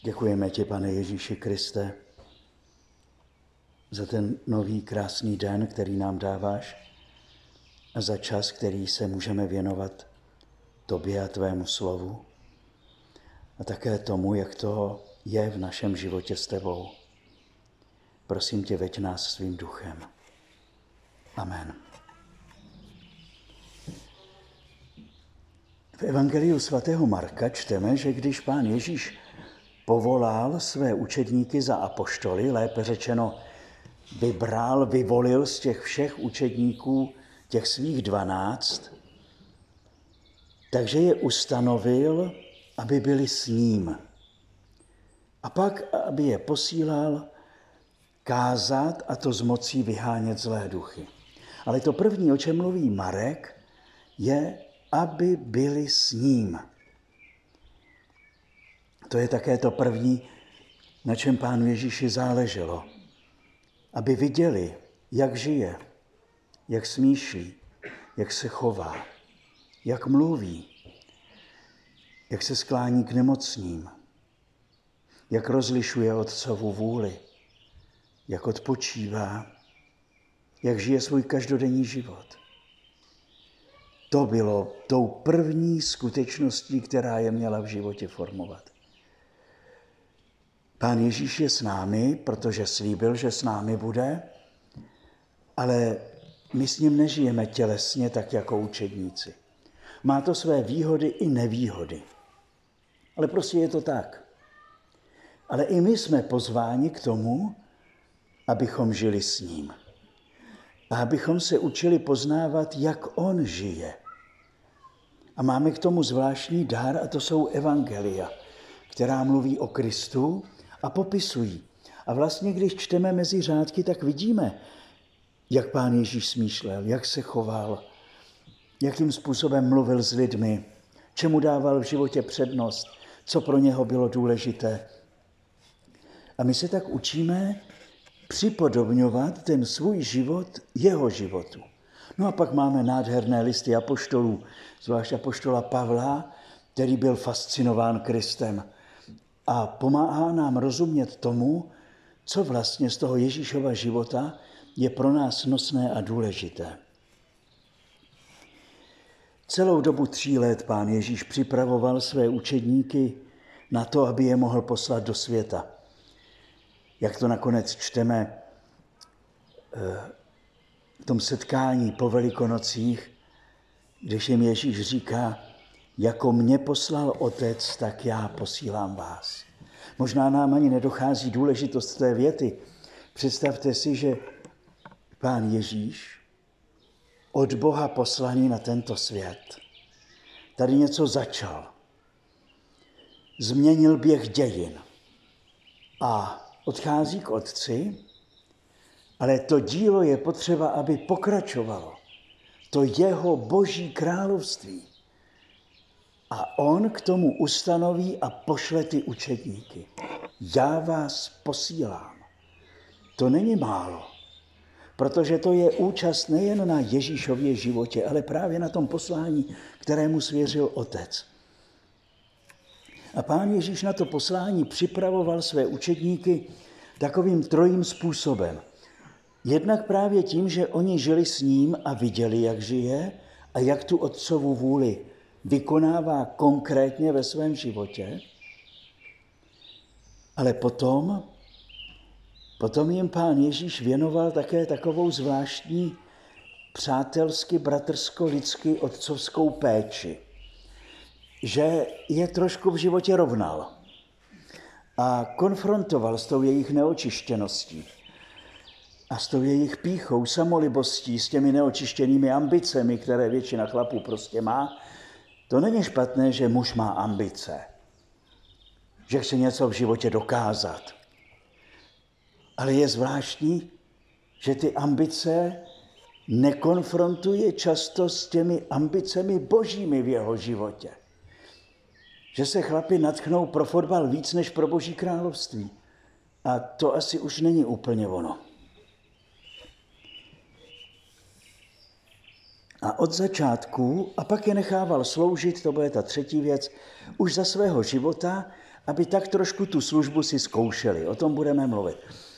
Děkujeme ti, Pane Ježíši Kriste, za ten nový krásný den, který nám dáváš a za čas, který se můžeme věnovat tobě a tvému slovu a také tomu, jak to je v našem životě s tebou. Prosím tě, veď nás svým duchem. Amen. V Evangeliu svatého Marka čteme, že když Pán Ježíš povolal své učedníky za apoštoly, lépe řečeno vyvolil z těch všech učedníků těch svých 12, takže je ustanovil, aby byli s ním. A pak, aby je posílal kázat, a to s mocí vyhánět zlé duchy. Ale to první, o čem mluví Marek, je, aby byli s ním. To je také to první, na čem Pánu Ježíši záleželo. Aby viděli, jak žije, jak smýšlí, jak se chová, jak mluví, jak se sklání k nemocným, jak rozlišuje Otcovu vůli, jak odpočívá, jak žije svůj každodenní život. To bylo tou první skutečností, která je měla v životě formovat. Pán Ježíš je s námi, protože slíbil, že s námi bude, ale my s ním nežijeme tělesně tak jako učedníci. Má to své výhody i nevýhody. Ale prostě je to tak. Ale i my jsme pozváni k tomu, abychom žili s ním. A abychom se učili poznávat, jak on žije. A máme k tomu zvláštní dar, a to jsou evangelia, která mluví o Kristu a popisují. A vlastně, když čteme mezi řádky, tak vidíme, jak Pán Ježíš smýšlel, jak se choval, jakým způsobem mluvil s lidmi, čemu dával v životě přednost, co pro něho bylo důležité. A my se tak učíme připodobňovat ten svůj život jeho životu. No a pak máme nádherné listy apoštolů, zvlášť apoštola Pavla, který byl fascinován Kristem a pomáhá nám rozumět tomu, co vlastně z toho Ježíšova života je pro nás nosné a důležité. Celou dobu 3 let Pán Ježíš připravoval své učedníky na to, aby je mohl poslat do světa. Jak to nakonec čteme v tom setkání po Velikonocích, když jim Ježíš říká, jako mě poslal Otec, tak já posílám vás. Možná nám ani nedochází důležitost té věty. Představte si, že Pán Ježíš od Boha poslaný na tento svět tady něco začal. Změnil běh dějin a odchází k Otci, ale to dílo je potřeba, aby pokračovalo. To jeho boží království. A on k tomu ustanoví a pošle ty učedníky. Já vás posílám. To není málo, protože to je účast nejen na Ježíšově životě, ale právě na tom poslání, kterému svěřil Otec. A Pán Ježíš na to poslání připravoval své učedníky takovým 3 způsobem. Jednak právě tím, že oni žili s ním a viděli, jak žije a jak tu Otcovu vůli vykonává konkrétně ve svém životě. Ale potom jim Pán Ježíš věnoval také takovou zvláštní přátelsky, bratrsko-lidsky otcovskou péči, že je trošku v životě rovnal a konfrontoval s tou jejich neočištěností a s tou jejich pýchou, samolibostí, s těmi neočištěnými ambicemi, které většina chlapů prostě má. To není špatné, že muž má ambice, že chce něco v životě dokázat. Ale je zvláštní, že ty ambice nekonfrontuje často s těmi ambicemi božími v jeho životě. Že se chlapi nadchnou pro fotbal víc než pro Boží království. A to asi už není úplně ono. A od začátku, a pak je nechával sloužit, to bude ta 3. věc, už za svého života aby tak trošku tu službu si zkoušeli. O tom budeme mluvit.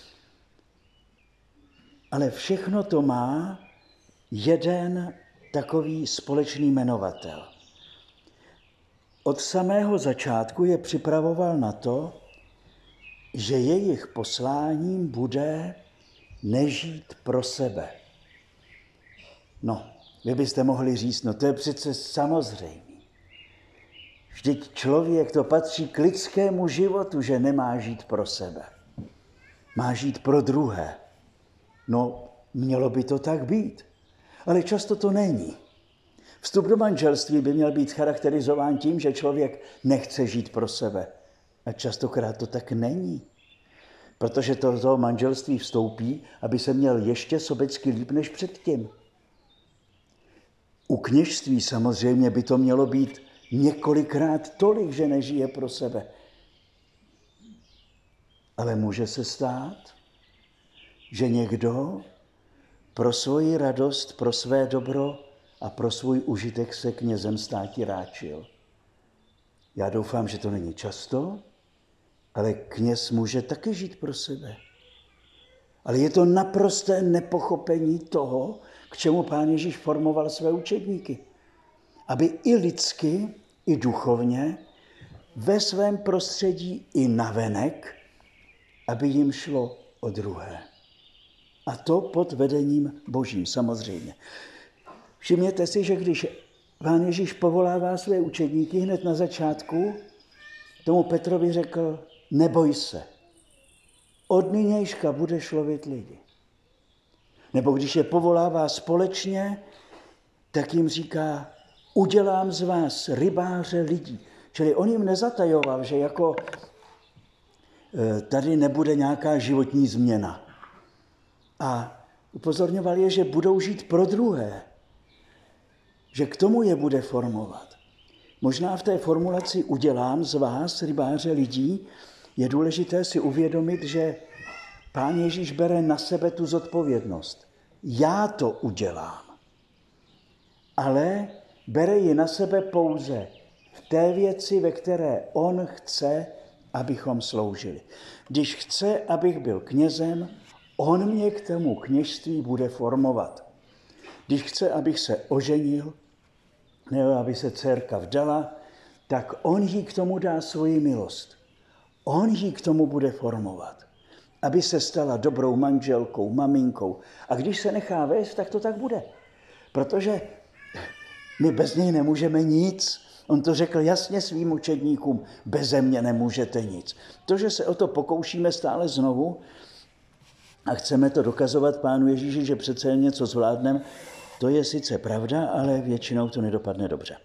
Ale všechno to má jeden takový společný jmenovatel. Od samého začátku je připravoval na to, že jejich posláním bude nežít pro sebe. No, vy byste mohli říct, no to je přece samozřejmé. Vždyť člověk, to patří k lidskému životu, že nemá žít pro sebe. Má žít pro druhé. No, mělo by to tak být, ale často to není. Vstup do manželství by měl být charakterizován tím, že člověk nechce žít pro sebe. A častokrát to tak není. Protože to manželství vstoupí, aby se měl ještě sobecky líp než předtím. U kněžství samozřejmě by to mělo být několikrát tolik, že nežije pro sebe. Ale může se stát, že někdo pro svoji radost, pro své dobro a pro svůj užitek se knězem státi ráčil. Já doufám, že to není často, ale kněz může taky žít pro sebe. Ale je to naprosté nepochopení toho, k čemu Pán Ježíš formoval své učedníky. Aby i lidsky, i duchovně, ve svém prostředí i navenek, aby jim šlo o druhé. A to pod vedením Božím, samozřejmě. Všimněte si, že když Pán Ježíš povolává své učedníky hned na začátku, tomu Petrovi řekl, neboj se, od nynějška budeš lovit lidi. Nebo když je povolává společně, tak jim říká, udělám z vás rybáře lidí. Čili on jim nezatajoval, že jako tady nebude nějaká životní změna. A upozorňoval je, že budou žít pro druhé. Že k tomu je bude formovat. Možná v té formulaci udělám z vás rybáře lidí je důležité si uvědomit, že Pán Ježíš bere na sebe tu zodpovědnost. Já to udělám. Ale bere ji na sebe pouze v té věci, ve které on chce, abychom sloužili. Když chce, abych byl knězem, on mě k tomu kněžství bude formovat. Když chce, abych se oženil, nebo aby se dcerka vdala, tak on jí k tomu dá svoji milost. On jí k tomu bude formovat. Aby se stala dobrou manželkou, maminkou. A když se nechá vést, tak to tak bude. Protože my bez něj nemůžeme nic. On to řekl jasně svým učedníkům, beze mě nemůžete nic. To, že se o to pokoušíme stále znovu a chceme to dokazovat Pánu Ježíši, že přece jen něco zvládneme, to je sice pravda, ale většinou to nedopadne dobře.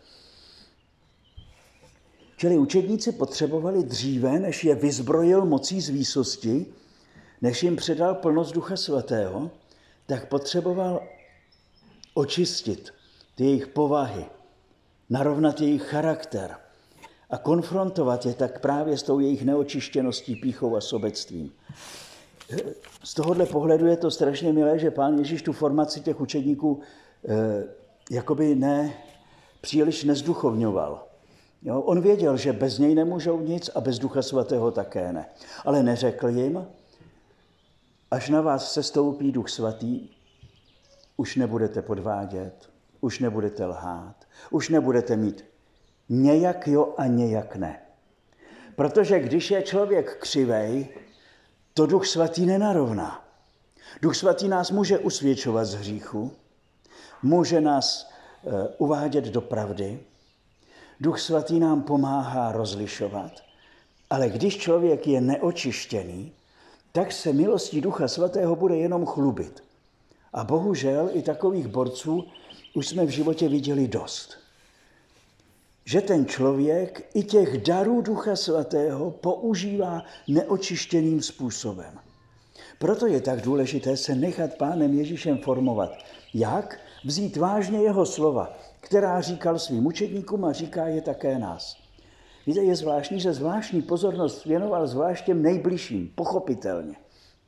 Čili učedníci potřebovali dříve, než je vyzbrojil mocí z výsosti, než jim předal plnost Ducha Svatého, tak potřeboval očistit ty jejich povahy, narovnat jejich charakter a konfrontovat je tak právě s tou jejich neočištěností, pýchou a sobectvím. Z tohohle pohledu je to strašně milé, že Pán Ježíš tu formaci těch učedníků jakoby příliš nezduchovňoval. Jo, on věděl, že bez něj nemůžou nic a bez Ducha Svatého také ne. Ale neřekl jim, až na vás sestoupí Duch Svatý, už nebudete podvádět, už nebudete lhát, už nebudete mít nějak jo a nějak ne. Protože když je člověk křivej, to Duch Svatý nenarovná. Duch Svatý nás může usvědčovat z hříchu, může nás uvádět do pravdy, Duch Svatý nám pomáhá rozlišovat, ale když člověk je neočištěný, tak se milostí Ducha Svatého bude jenom chlubit. A bohužel i takových borců už jsme v životě viděli dost. Že ten člověk i těch darů Ducha Svatého používá neočištěným způsobem. Proto je tak důležité se nechat Pánem Ježíšem formovat. Jak? Vzít vážně jeho slova, která říkal svým učedníkům a říká je také nás. Víte, je zvláštní, že zvláštní pozornost věnoval zvlášť těm nejbližším, pochopitelně.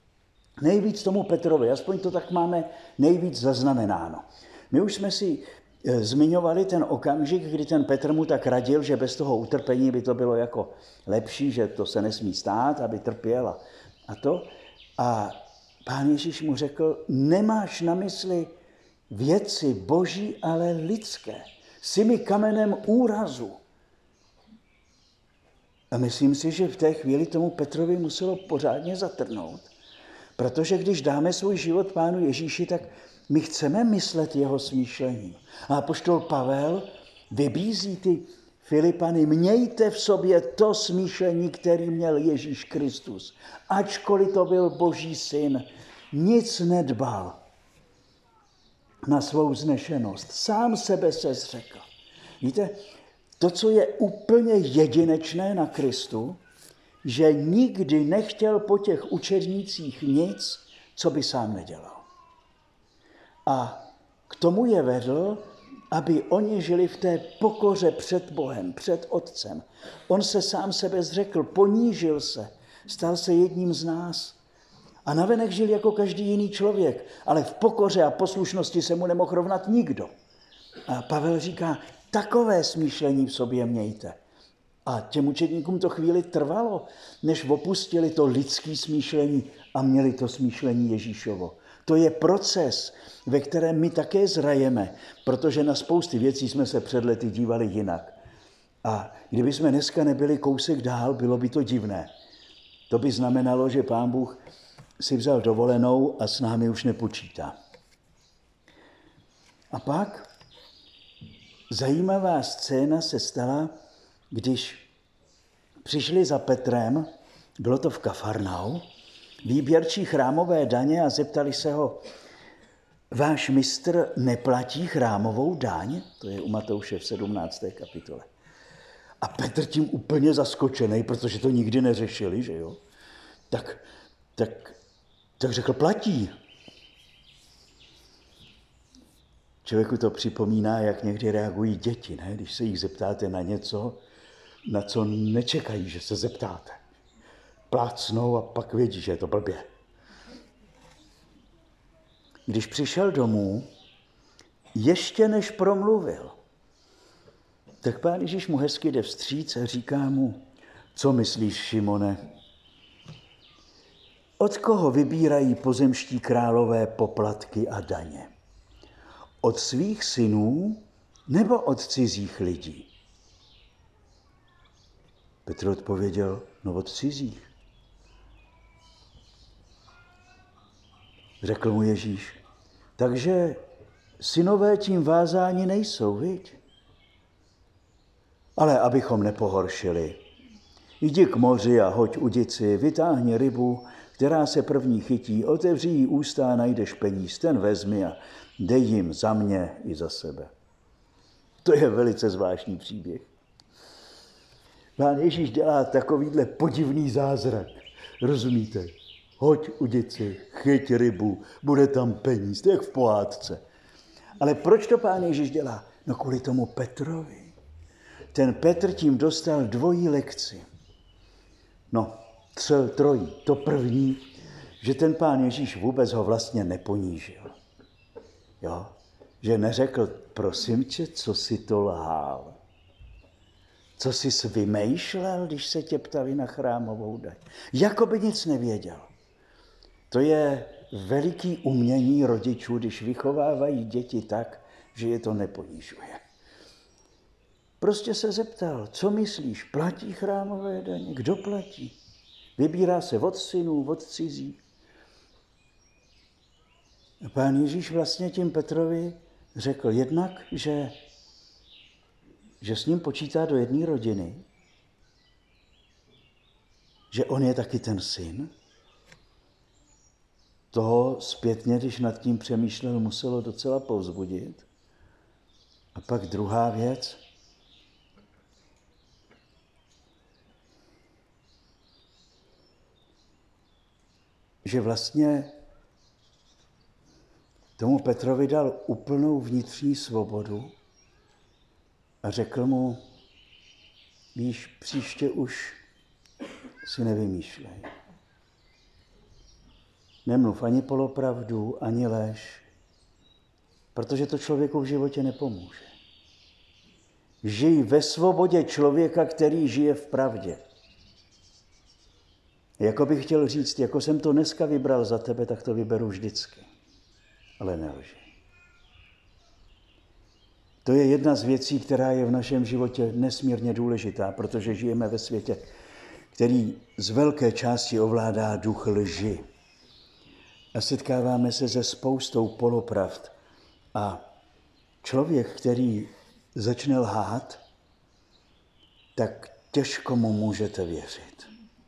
Nejvíc tomu Petrovi, aspoň to tak máme nejvíc zaznamenáno. My už jsme si zmiňovali ten okamžik, kdy ten Petr mu tak radil, že bez toho utrpení by to bylo jako lepší, že to se nesmí stát, aby trpěl a to. A Pán Ježíš mu řekl, nemáš na mysli věci boží, ale lidské. Jsi mi kamenem úrazu. A myslím si, že v té chvíli tomu Petrovi muselo pořádně zatrnout. Protože když dáme svůj život Pánu Ježíši, tak my chceme myslet jeho smýšlením. A apoštol Pavel vybízí ty Filipany, mějte v sobě to smýšlení, který měl Ježíš Kristus. Ačkoliv to byl Boží syn, nic nedbal na svou vznešenost. Sám sebe se zřekl. Víte, to, co je úplně jedinečné na Kristu, že nikdy nechtěl po těch učednících nic, co by sám nedělal. A k tomu je vedl, aby oni žili v té pokoře před Bohem, před Otcem. On se sám sebe zřekl, ponížil se, stal se jedním z nás. A navenek žil jako každý jiný člověk, ale v pokoře a poslušnosti se mu nemohl rovnat nikdo. A Pavel říká, takové smýšlení v sobě mějte. A těm učedníkům to chvíli trvalo, než opustili to lidské smýšlení a měli to smýšlení Ježíšovo. To je proces, ve kterém my také zrajeme, protože na spousty věcí jsme se před lety dívali jinak. A kdyby jsme dneska nebyli kousek dál, bylo by to divné. To by znamenalo, že Pán Bůh si vzal dovolenou a s námi už nepočítá. A pak zajímavá scéna se stala, když přišli za Petrem, bylo to v Kafarnau, výběrčí chrámové daně a zeptali se ho, váš mistr neplatí chrámovou daň? To je u Matouše v 17. kapitole. A Petr tím úplně zaskočený, protože to nikdy neřešili, že jo? Tak řekl, platí. Člověku to připomíná, jak někdy reagují děti, ne? Když se jich zeptáte na něco, na co nečekají, že se zeptáte. Plácnou a pak vědí, že je to blbě. Když přišel domů, ještě než promluvil, tak Pán Ježíš mu hezky jde vstříc a říká mu, co myslíš, Šimone? Od koho vybírají pozemští králové poplatky a daně? Od svých synů nebo od cizích lidí? Petr odpověděl, no od cizích. Řekl mu Ježíš, takže synové tím vázáni nejsou, viď? Ale abychom nepohoršili, jdi k moři a hoď udici, vytáhni rybu, která se první chytí, otevři jí ústa a najdeš peníz, ten vezmi a dej jim za mě i za sebe. To je velice zvláštní příběh. Pán Ježíš dělá takovýhle podivný zázrak, rozumíte? Hoď udici, chyť rybu, bude tam peníz, to je jak v pohádce. Ale proč to Pán Ježíš dělá? No kvůli tomu Petrovi. Ten Petr tím dostal dvojí lekci. No, trojí. To první, že ten Pán Ježíš vůbec ho vlastně neponížil. Jo? Že neřekl, prosím tě, co si to lhal? Co jsi vymýšlel, když se tě ptali na chrámovou daň? Jakoby nic nevěděl. To je veliký umění rodičů, když vychovávají děti tak, že je to neponížuje. Prostě se zeptal, co myslíš, platí chrámové daně? Kdo platí? Vybírá se od synů, od cizích. A Pán Ježíš vlastně tím Petrovi řekl jednak, že s ním počítá do jedné rodiny, že on je taky ten syn. Toho zpětně, když nad tím přemýšlel, muselo docela povzbudit. A pak druhá věc, že vlastně tomu Petrovi dal úplnou vnitřní svobodu a řekl mu, víš, příště už si nevymýšlej. Nemluv ani polopravdu, ani lež. protože to člověku v životě nepomůže. Žij ve svobodě člověka, který žije v pravdě. Jako bych chtěl říct, jako jsem to dneska vybral za tebe, tak to vyberu vždycky. Ale nelži. To je jedna z věcí, která je v našem životě nesmírně důležitá, protože žijeme ve světě, který z velké části ovládá duch lži. A setkáváme se se spoustou polopravd. A člověk, který začne lhát, tak těžko mu můžete věřit.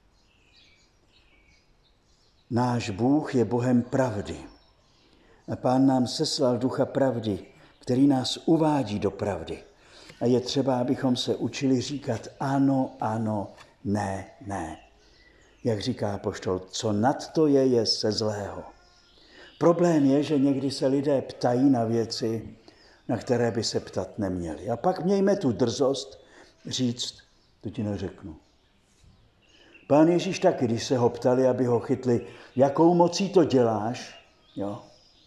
Náš Bůh je Bohem pravdy. A Pán nám seslal ducha pravdy, který nás uvádí do pravdy. A je třeba, abychom se učili říkat ano, ano, ne, ne. Jak říká apoštol, co nad to je ze zlého. Problém je, že někdy se lidé ptají na věci, na které by se ptat neměli. A pak mějme tu drzost říct, to ti neřeknu. Pán Ježíš taky, když se ho ptali, aby ho chytli, jakou mocí to děláš, jo?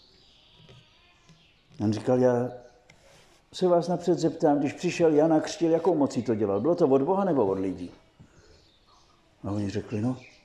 On říkal, já se vás napřed zeptám, když přišel Jan a křtil, jakou mocí to dělal? Bylo to od Boha nebo od lidí? A oni řekli,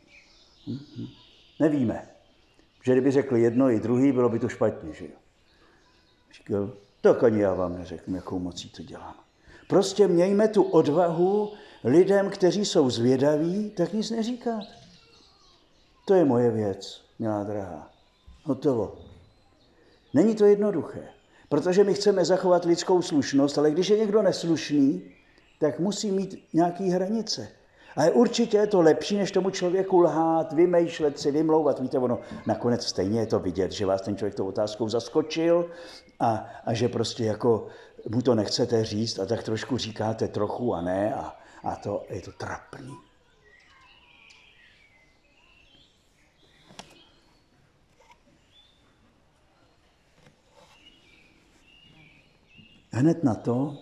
nevíme. Že kdyby řekli jedno i druhý, bylo by to špatně, že jo? Říkal, tak ani já vám neřeknu, jakou mocí to dělám. Prostě mějme tu odvahu lidem, kteří jsou zvědaví, tak nic neříkat. To je moje věc, milá drahá. Hotovo. Není to jednoduché, protože my chceme zachovat lidskou slušnost, ale když je někdo neslušný, tak musí mít nějaké hranice. Ale určitě je to lepší, než tomu člověku lhát, vymýšlet si, vymlouvat. Víte, ono nakonec stejně je to vidět, že vás ten člověk tou otázkou zaskočil a že prostě jako mu to nechcete říct a tak trošku říkáte trochu a ne a to je to trapný. Hned na to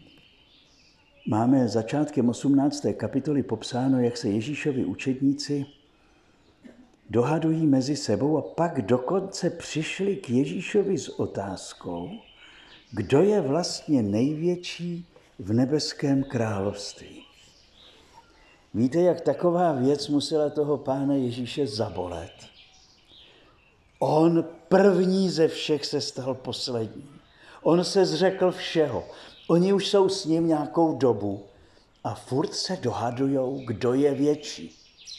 máme začátkem 18. kapitoly popsáno, jak se Ježíšovi učedníci dohadují mezi sebou a pak dokonce přišli k Ježíšovi s otázkou, kdo je vlastně největší v nebeském království. Víte, jak taková věc musela toho Pána Ježíše zabolet? On první ze všech se stal poslední. On se zřekl všeho. Oni už jsou s ním nějakou dobu a furt se dohadujou, kdo je větší.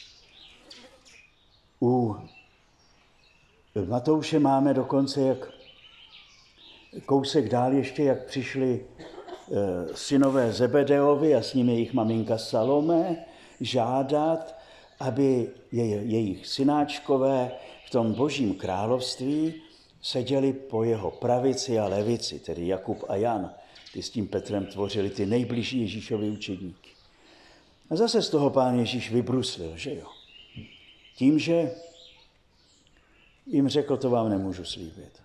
U Matouše máme dokonce jak kousek dál ještě, jak přišli synové Zebedeovi a s nimi jejich maminka Salome žádat, aby jejich synáčkové v tom božím království seděli po jeho pravici a levici, tedy Jakub a Jan. Ty s tím Petrem tvořili ty nejbližší Ježíšovi učedníky. A zase z toho Pán Ježíš vybruslil, že jo? Tím, že jim řekl, to vám nemůžu slíbit.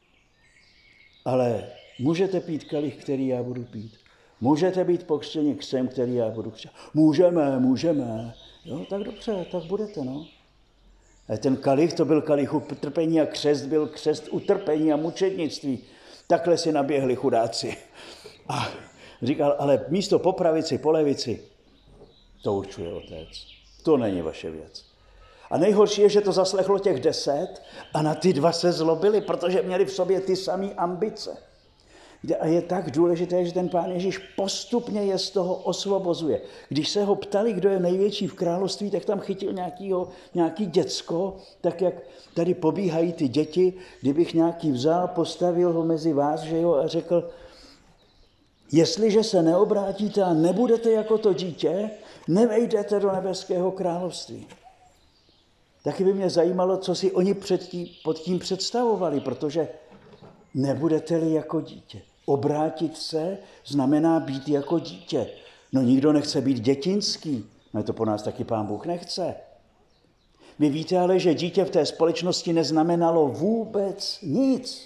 Ale můžete pít kalich, který já budu pít. Můžete být pokřtěni křtem, který já budu křtět. Můžeme. Jo, tak dobře, tak budete, no. A ten kalich, to byl kalich utrpení a křest byl křest utrpení a mučednictví. Takhle si naběhli chudáci. A říkal, ale místo po pravici, po levici, to určuje Otec. To není vaše věc. A nejhorší je, že to zaslechlo těch 10 a na ty 2 se zlobili, protože měli v sobě ty samé ambice. A je tak důležité, že ten Pán Ježíš postupně je z toho osvobozuje. Když se ho ptali, kdo je největší v království, tak tam chytil nějaký děcko, tak jak tady pobíhají ty děti, kdybych nějaký vzal, postavil ho mezi vás, že jo, a řekl, jestliže se neobrátíte a nebudete jako to dítě, nevejdete do nebeského království. Taky by mě zajímalo, co si oni pod tím představovali, protože nebudete-li jako dítě. Obrátit se znamená být jako dítě. No nikdo nechce být dětinský, no to po nás taky Pán Bůh nechce. Vy víte ale, že dítě v té společnosti neznamenalo vůbec nic.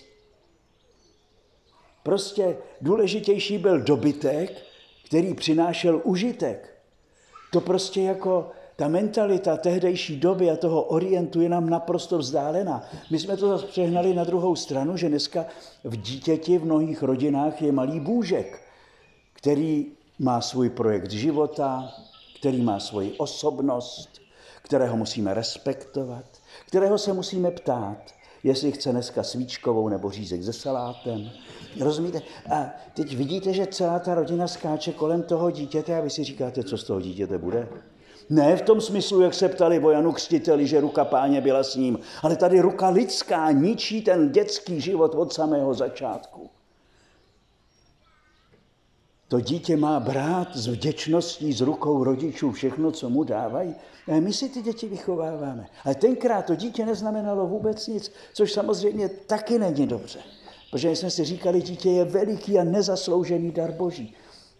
Prostě důležitější byl dobytek, který přinášel užitek. To prostě jako Ta mentalita tehdejší doby a toho orientu je nám naprosto vzdálená. My jsme to zase přehnali na druhou stranu, že dneska v dítěti v mnohých rodinách je malý bůžek, který má svůj projekt života, který má svoji osobnost, kterého musíme respektovat, kterého se musíme ptát, jestli chce dneska svíčkovou nebo řízek se salátem. Rozumíte? A teď vidíte, že celá ta rodina skáče kolem toho dítěte a vy si říkáte, co z toho dítěte bude. Ne v tom smyslu, jak se ptali o Janu Křtiteli, že ruka Páně byla s ním, ale tady ruka lidská ničí ten dětský život od samého začátku. To dítě má brát s vděčností, s rukou rodičů všechno, co mu dávají. A my si ty děti vychováváme. Ale tenkrát to dítě neznamenalo vůbec nic, což samozřejmě taky není dobře. Protože jsme si říkali, dítě je veliký a nezasloužený dar Boží.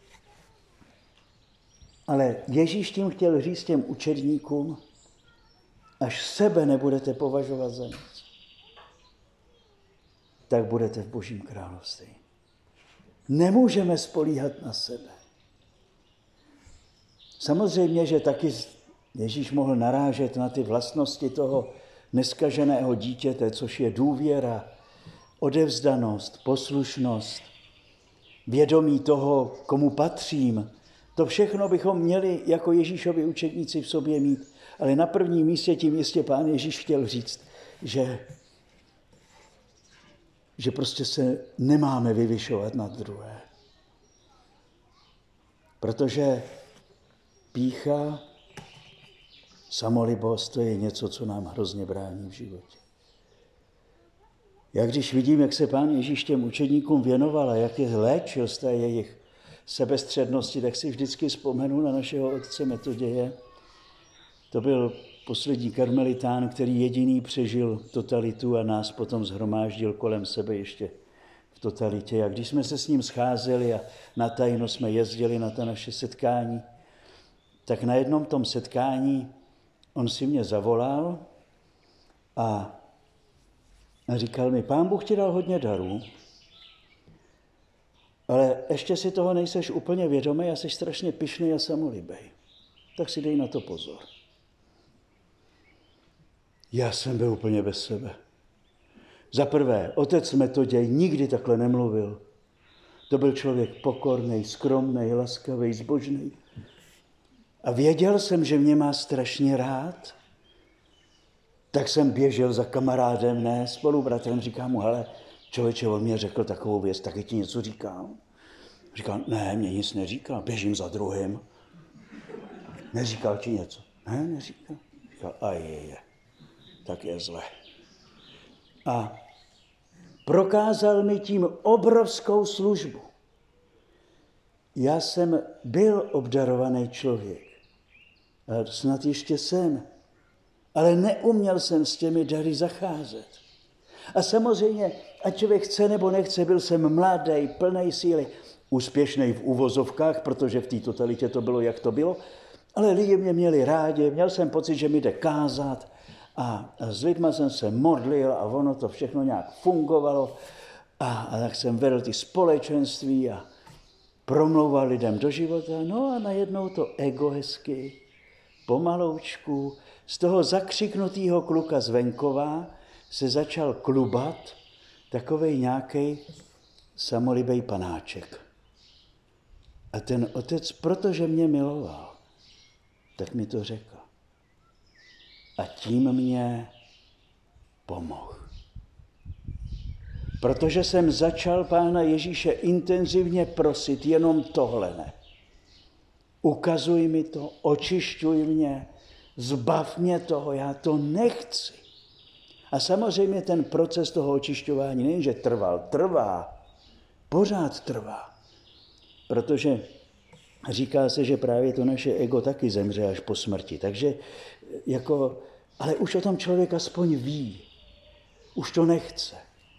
Ale Ježíš tím chtěl říct těm učedníkům, až sebe nebudete považovat za nic, tak budete v Božím království. Nemůžeme spolíhat na sebe. Samozřejmě, že taky Ježíš mohl narážet na ty vlastnosti toho neskaženého dítěte, což je důvěra, odevzdanost, poslušnost, vědomí toho, komu patřím. To všechno bychom měli jako Ježíšovi učedníci v sobě mít. Ale na prvním místě tím jistě Pán Ježíš chtěl říct, že prostě se nemáme vyvyšovat nad druhé. Protože pýcha, samolibost, to je něco, co nám hrozně brání v životě. Já když vidím, jak se Pán Ježíš těm učedníkům věnoval a jak je léčil z té jejich sebestřednosti, tak si vždycky vzpomenu na našeho otce Metoděje. To byl poslední karmelitán, který jediný přežil totalitu a nás potom shromáždil kolem sebe ještě v totalitě. A když jsme se s ním scházeli a na tajno jsme jezdili na ta naše setkání, tak na jednom tom setkání on si mě zavolal a říkal mi, Pán Bůh ti dal hodně darů, ale ještě si toho nejseš úplně vědomý a jsi strašně pyšný a samolibej. Tak si dej na to pozor. Já jsem byl úplně bez sebe. Za prvé, otec Metoděj nikdy takhle nemluvil. To byl člověk pokorný, skromný, laskavý, zbožný. A věděl jsem, že mě má strašně rád. Tak jsem běžel za kamarádem, ne spolubratrem, říkám mu, hele, člověče, on mě řekl takovou věc, taky ti něco říkám. Říkal, ne, mě nic neříkal, běžím za druhým. Neříkal ti něco? Ne, neříkal. Říkal, a je, tak je zle. A prokázal mi tím obrovskou službu. Já jsem byl obdarovaný člověk. A snad ještě jsem. Ale neuměl jsem s těmi dary zacházet. A samozřejmě, ať člověk chce nebo nechce, byl jsem mladý, plnej síly, úspěšný v uvozovkách, protože v té totalitě to bylo, jak to bylo, ale lidi mě měli rádi, měl jsem pocit, že mi jde kázat a s lidma jsem se modlil a ono to všechno nějak fungovalo a tak jsem vedl ty společenství a promlouval lidem do života. No a najednou to ego hezky, pomaloučku, z toho zakřiknutého kluka z venkova se začal klubat takovej nějaký samolibej panáček. A ten otec, protože mě miloval, tak mi to řekl. A tím mě pomohl. Protože jsem začal Pána Ježíše intenzivně prosit, jenom tohle ne. Ukazuj mi to, očišťuj mě, zbav mě toho, já to nechci. A samozřejmě ten proces toho očišťování nejenže trvá, pořád trvá. Protože říká se, že právě to naše ego taky zemře až po smrti. Takže ale už o tom člověk aspoň ví. Už to nechce.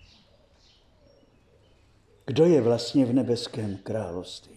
Kdo je vlastně v nebeském království?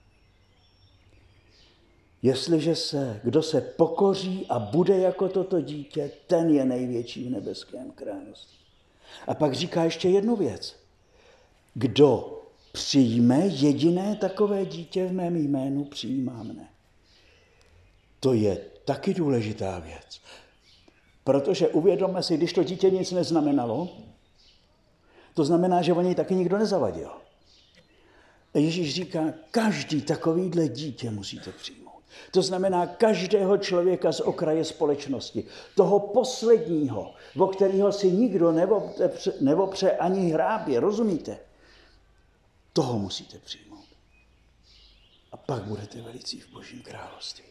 Kdo se pokoří a bude jako toto dítě, ten je největší v nebeském království. A pak říká ještě jednu věc. Kdo přijme jediné takové dítě v mém jménu, přijímá mne. taky důležitá věc. Protože uvědomme si, když to dítě nic neznamenalo, to znamená, že o něj taky nikdo nezavadil. A Ježíš říká, každý takovýhle dítě musíte přijmout. To znamená každého člověka z okraje společnosti. Toho posledního, o kterého si nikdo neopře ani hrábě, rozumíte? Toho musíte přijmout. A pak budete velicí v Božím království.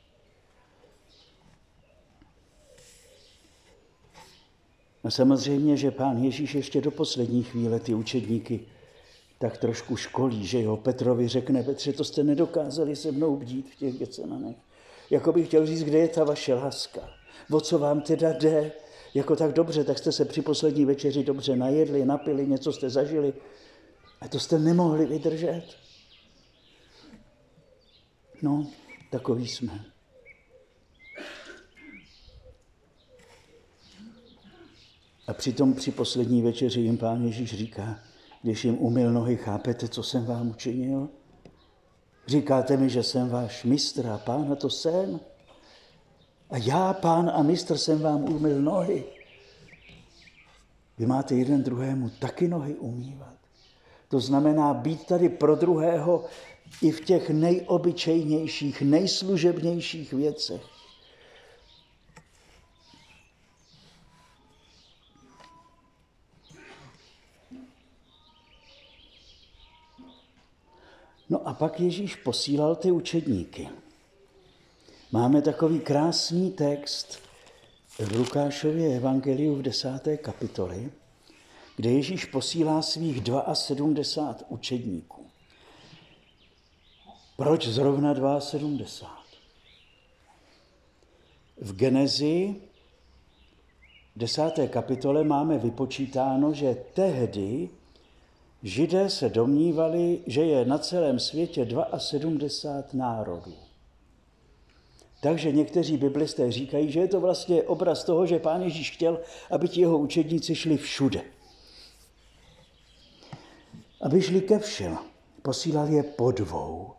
A samozřejmě, že Pán Ježíš ještě do poslední chvíle ty učedníky tak trošku školí, že jo, Petrovi řekne, Petře, to jste nedokázali se mnou bdít v těch Getsemanech. Jako bych chtěl říct, kde je ta vaše láska? O co vám teda jde? Jako tak dobře, tak jste se při poslední večeři dobře najedli, napili, něco jste zažili. A to jste nemohli vydržet. No, takový jsme. A přitom při poslední večeři jim Pán Ježíš říká, když jim umyl nohy, chápete, co jsem vám učinil? Říkáte mi, že jsem váš mistr a Pán, a to jsem. A já, Pán a mistr, jsem vám umyl nohy. Vy máte jeden druhému taky nohy umývat. To znamená být tady pro druhého i v těch nejobyčejnějších, nejslužebnějších věcech. No a pak Ježíš posílal ty učedníky. Máme takový krásný text v Lukášově evangeliu v 10. kapitoli, kde Ježíš posílá svých 72 učedníků. Proč zrovna 72? V Genezi 10. kapitole máme vypočítáno, že tehdy Židé se domnívali, že je na celém světě 72 národů. Takže někteří biblisté říkají, že je to vlastně obraz toho, že Pán Ježíš chtěl, aby ti jeho učedníci šli všude. Aby šli ke všem. Posílal je po dvou.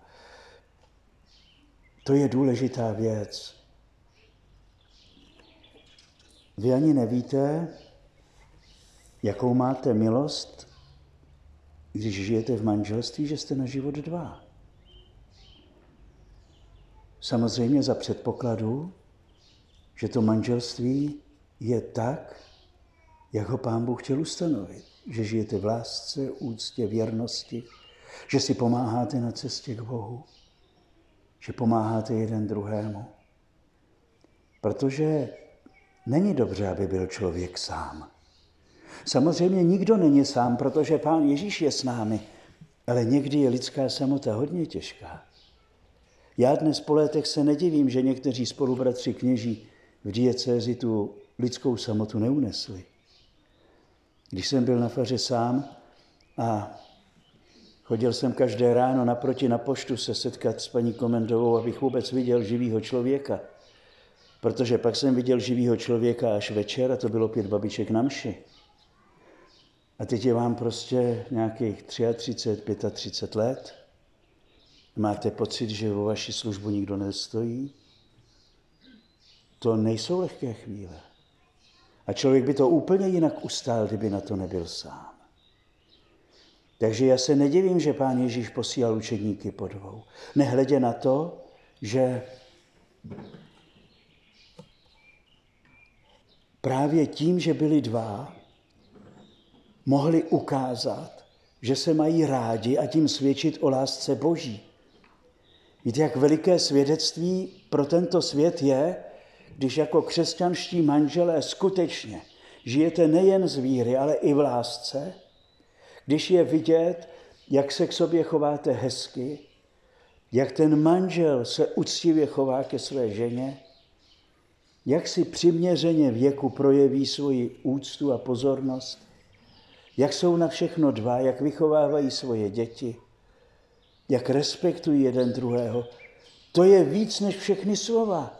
To je důležitá věc. Vy ani nevíte, jakou máte milost, když žijete v manželství, že jste na život dva. Samozřejmě za předpokladu, že to manželství je tak, jak ho Pán Bůh chtěl ustanovit. Že žijete v lásce, úctě, věrnosti, že si pomáháte na cestě k Bohu, že pomáháte jeden druhému. Protože není dobře, aby byl člověk sám. Samozřejmě nikdo není sám, protože Pán Ježíš je s námi, ale někdy je lidská samota hodně těžká. Já dnes po létech se nedivím, že někteří spolubratři kněží v diecézi tu lidskou samotu neunesli. Když jsem byl na faře sám a chodil jsem každé ráno naproti na poštu se setkat s paní Komendovou, abych vůbec viděl živýho člověka. Protože pak jsem viděl živýho člověka až večer a to bylo 5 babiček na mši. A teď je vám prostě nějakých 33, 35 let. Máte pocit, že o vaši službu nikdo nestojí? To nejsou lehké chvíle. A člověk by to úplně jinak ustál, kdyby na to nebyl sám. Takže já se nedivím, že Pán Ježíš posílal učedníky po dvou. Nehledě na to, že právě tím, že byli dva, mohli ukázat, že se mají rádi a tím svědčit o lásce Boží. Víte, jak veliké svědectví pro tento svět je, když jako křesťanští manželé skutečně žijete nejen z víry, ale i v lásce, když je vidět, jak se k sobě chováte hezky, jak ten manžel se uctivě chová ke své ženě, jak si přiměřeně věku projeví svoji úctu a pozornost, jak jsou na všechno dva, jak vychovávají svoje děti, jak respektují jeden druhého. To je víc než všechny slova.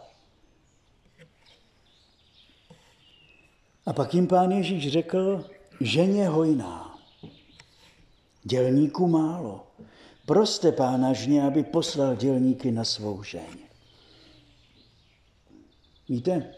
A pak jim Pán Ježíš řekl, ženě hojná, dělníků málo. Proste Pána žně, aby poslal dělníky na svou žeň. Víte,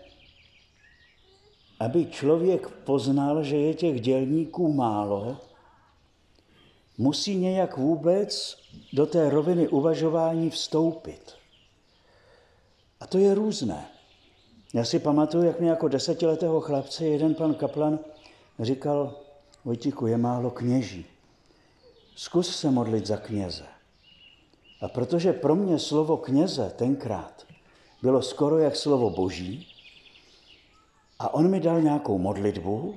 aby člověk poznal, že je těch dělníků málo, musí nějak vůbec do té roviny uvažování vstoupit. A to je různé. Já si pamatuju, jak mi jako 10letého chlapce jeden pan kaplan říkal: Vojtíku, je málo kněží. Zkus se modlit za kněze. A protože pro mě slovo kněze tenkrát bylo skoro jak slovo boží, a on mi dal nějakou modlitbu,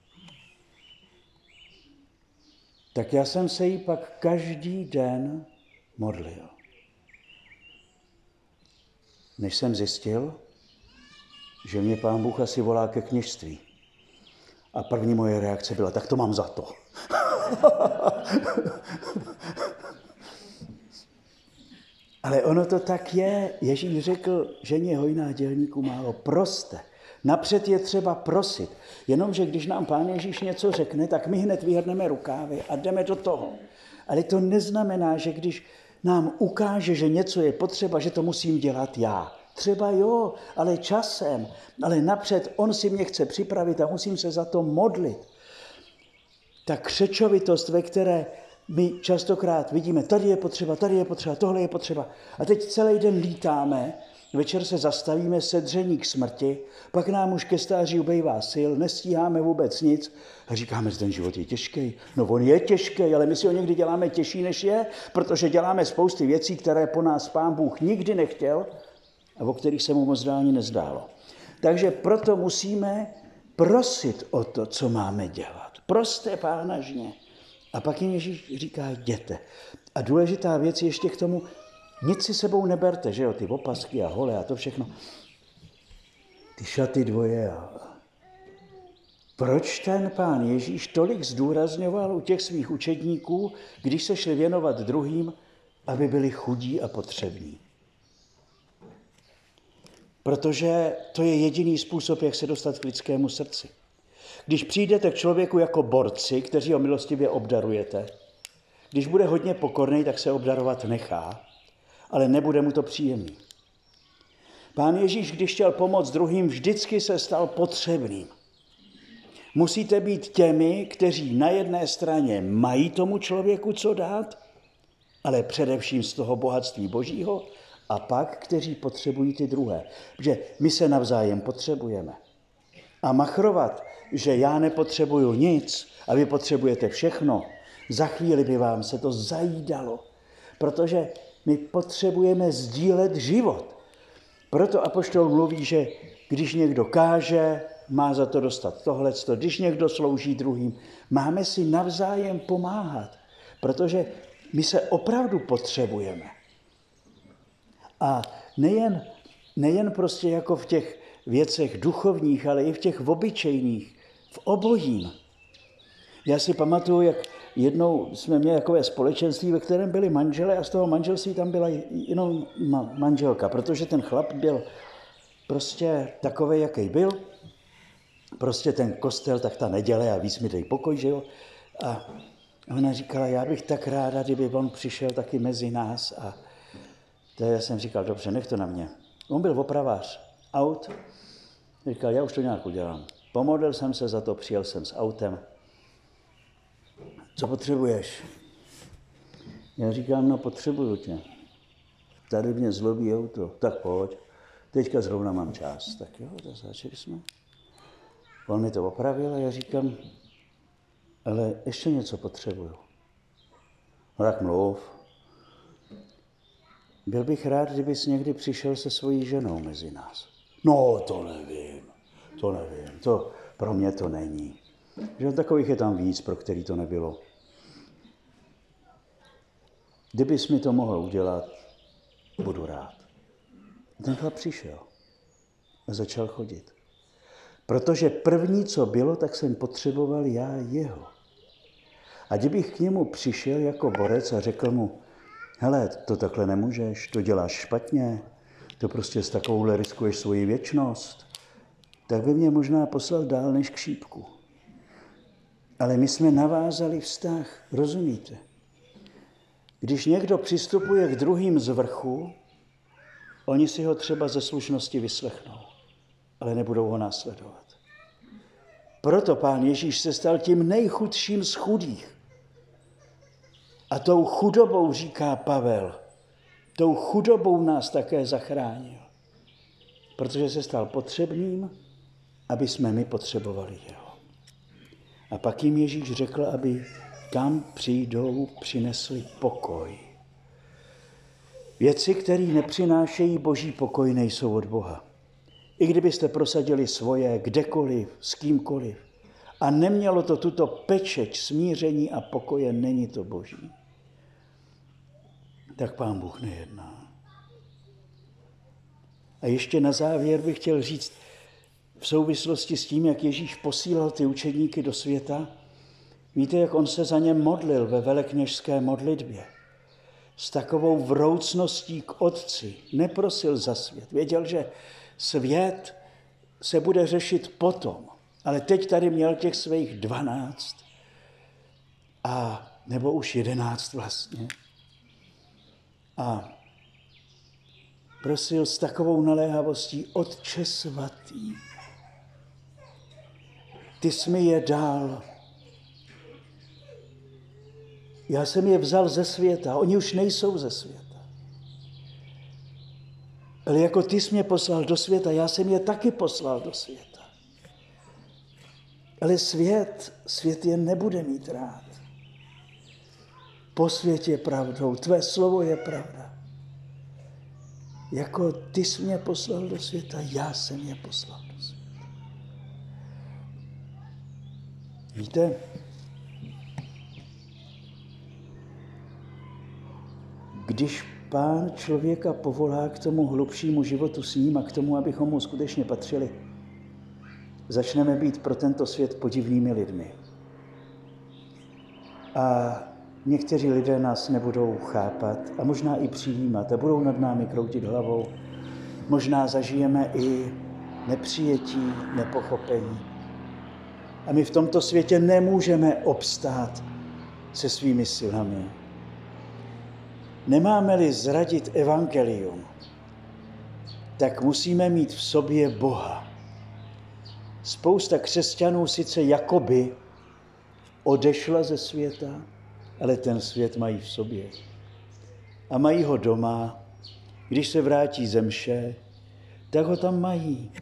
tak já jsem se jí pak každý den modlil. Než jsem zjistil, že mě Pán Bůh asi volá ke kněžství. A první moje reakce byla: tak to mám za to. Ale ono to tak je. Ježíš řekl, ženě hojná, dělníků málo. Proste. Napřed je třeba prosit. Jenomže když nám Pán Ježíš něco řekne, tak my hned vyhrneme rukávy a jdeme do toho. Ale to neznamená, že když nám ukáže, že něco je potřeba, že to musím dělat já. Třeba jo, ale časem. Ale napřed on si mě chce připravit a musím se za to modlit. Ta křečovitost, ve které my častokrát vidíme, tady je potřeba, tohle je potřeba. A teď celý den lítáme, večer se zastavíme, sedření k smrti, pak nám už ke stáří ubejvá sil, nestíháme vůbec nic a říkáme, že ten život je těžký. No on je těžký, ale my si ho někdy děláme těžší, než je, protože děláme spousty věcí, které po nás Pán Bůh nikdy nechtěl a o kterých se mu moc dálně nezdálo. Takže proto musíme prosit o to, co máme dělat. Proste Pána žně. A pak jim Ježíš říká, jděte. A důležitá věc ještě k tomu, nic si sebou neberte, že jo, ty opasky a hole a to všechno. Ty šaty dvoje a... Proč ten Pán Ježíš tolik zdůrazňoval u těch svých učedníků, když se šli věnovat druhým, aby byli chudí a potřební? Protože to je jediný způsob, jak se dostat k lidskému srdci. Když přijdete k člověku jako borci, kteří ho milostivě obdarujete, když bude hodně pokorný, tak se obdarovat nechá, ale nebude mu to příjemný. Pán Ježíš, když chtěl pomoct druhým, vždycky se stal potřebným. Musíte být těmi, kteří na jedné straně mají tomu člověku co dát, ale především z toho bohatství Božího, a pak, kteří potřebují ty druhé. Protože my se navzájem potřebujeme. A machrovat, že já nepotřebuju nic a vy potřebujete všechno, za chvíli by vám se to zajídalo. Protože my potřebujeme sdílet život. Proto apoštol mluví, že když někdo káže, má za to dostat tohleto, když někdo slouží druhým, máme si navzájem pomáhat, protože my se opravdu potřebujeme. A nejen prostě jako v těch věcech duchovních, ale i v těch obyčejných, v obojím. Já si pamatuju, jak jednou jsme měli takové společenství, ve kterém byli manželé a z toho manželství tam byla jenom manželka, protože ten chlap byl prostě takovej, jaký byl. Prostě ten kostel, tak ta neděle a víc mi dej pokoj, že jo. A ona říkala, já bych tak ráda, kdyby on přišel taky mezi nás. A to já jsem říkal, dobře, nech to na mě. On byl opravář aut. Říkal, já už to nějak udělám. Pomodlil jsem se za to, přijel jsem s autem. Co potřebuješ? Já říkám, no potřebuju tě. Tady mě zlobí auto. Tak pojď. Teďka zrovna mám čas. Tak jo, tak začali jsme. On mi to opravil a já říkám, ale ještě něco potřebuju. No tak mluv. Byl bych rád, kdybys někdy přišel se svojí ženou mezi nás. No, to nevím. To pro mě to není. Že takových je tam víc, pro který to nebylo. Kdybys mi to mohl udělat, budu rád. Ten chlap přišel a začal chodit. Protože první, co bylo, tak jsem potřeboval já jeho. A kdybych k němu přišel jako borec a řekl mu, hele, to takhle nemůžeš, to děláš špatně, to prostě s takovouhle riskuješ svoji věčnost, tak by mě možná poslal dál než k šípku. Ale my jsme navázali vztah, rozumíte? Když někdo přistupuje k druhým z vrchu, oni si ho třeba ze slušnosti vyslechnou. ale nebudou ho následovat. Proto Pán Ježíš se stal tím nejchudším z chudých. A tou chudobou, říká Pavel, tou chudobou nás také zachránil. Protože se stal potřebným, aby jsme my potřebovali jeho. A pak jim Ježíš řekl, aby kam přijdou, přinesli pokoj. Věci, které nepřinášejí boží pokoj, nejsou od Boha. I kdybyste prosadili svoje kdekoliv, s kýmkoliv, a nemělo to tuto pečeť smíření a pokoje, není to boží. Tak Pán Bůh nejedná. A ještě na závěr bych chtěl říct, v souvislosti s tím, jak Ježíš posílal ty učedníky do světa, víte, jak on se za ně modlil ve velekněžské modlitbě. S takovou vroucností k Otci. Neprosil za svět. Věděl, že svět se bude řešit potom. Ale teď tady měl těch svých 12. Nebo už 11 vlastně. A prosil s takovou naléhavostí: Otče svatý, ty jsi mi je dal. Já jsem je vzal ze světa, oni už nejsou ze světa. Ale jako ty jsi mě poslal do světa, já jsem je taky poslal do světa. Ale svět je nebude mít rád. Posvěť je pravdou, tvé slovo je pravda. Jako ty jsi mě poslal do světa, já jsem je poslal do světa. Víte, když Pán člověka povolá k tomu hlubšímu životu s ním a k tomu, abychom mu skutečně patřili, začneme být pro tento svět podivnými lidmi. A někteří lidé nás nebudou chápat a možná i přijímat a budou nad námi kroutit hlavou. Možná zažijeme i nepřijetí, nepochopení. A my v tomto světě nemůžeme obstát se svými silami. Nemáme-li zradit evangelium, tak musíme mít v sobě Boha. Spousta křesťanů sice jakoby odešla ze světa, ale ten svět mají v sobě. A mají ho doma. Když se vrátí ze mše, tak ho tam mají.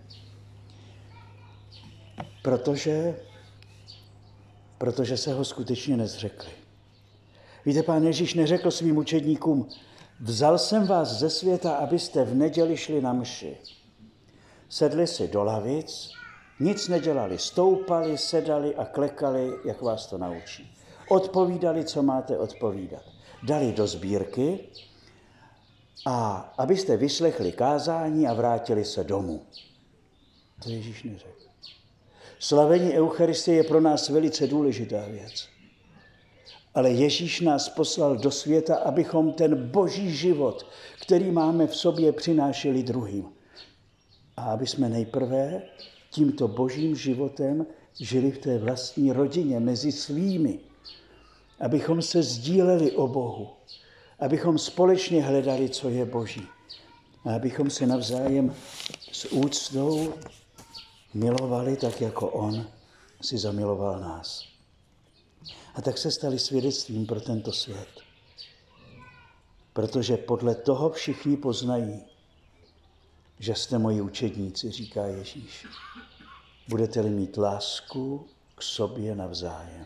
Protože se ho skutečně nezřekli. Víte, Pán Ježíš neřekl svým učedníkům: vzal jsem vás ze světa, abyste v neděli šli na mši. Sedli si do lavic, nic nedělali, stoupali, sedali a klekali, jak vás to naučí. Odpovídali, co máte odpovídat. Dali do sbírky, a abyste vyslechli kázání a vrátili se domů. To Ježíš neřekl. Slavení Eucharistie je pro nás velice důležitá věc. Ale Ježíš nás poslal do světa, abychom ten boží život, který máme v sobě, přinášeli druhým. A aby jsme nejprve tímto božím životem žili v té vlastní rodině mezi svými. Abychom se sdíleli o Bohu. Abychom společně hledali, co je boží. A abychom se navzájem s úctou milovali tak, jako on si zamiloval nás. A tak se stali svědectvím pro tento svět. Protože podle toho všichni poznají, že jste moji učedníci, říká Ježíš. Budete-li mít lásku k sobě navzájem.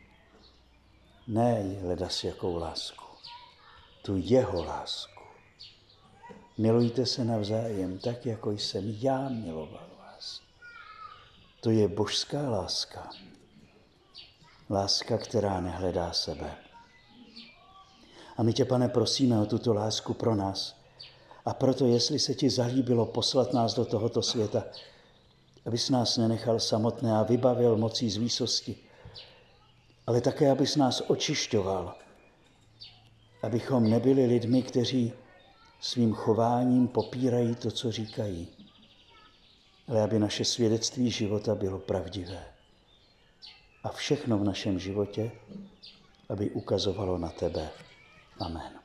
Ne hledas jakou lásku, tu jeho lásku. Milujte se navzájem tak, jako jsem já miloval vás. To je božská láska. Láska, která nehledá sebe. A my tě, Pane, prosíme o tuto lásku pro nás. A proto, jestli se ti zalíbilo poslat nás do tohoto světa, abys nás nenechal samotné a vybavil mocí z výsosti, ale také, abys nás očišťoval, abychom nebyli lidmi, kteří svým chováním popírají to, co říkají, ale aby naše svědectví života bylo pravdivé. A všechno v našem životě, aby ukazovalo na tebe. Amen.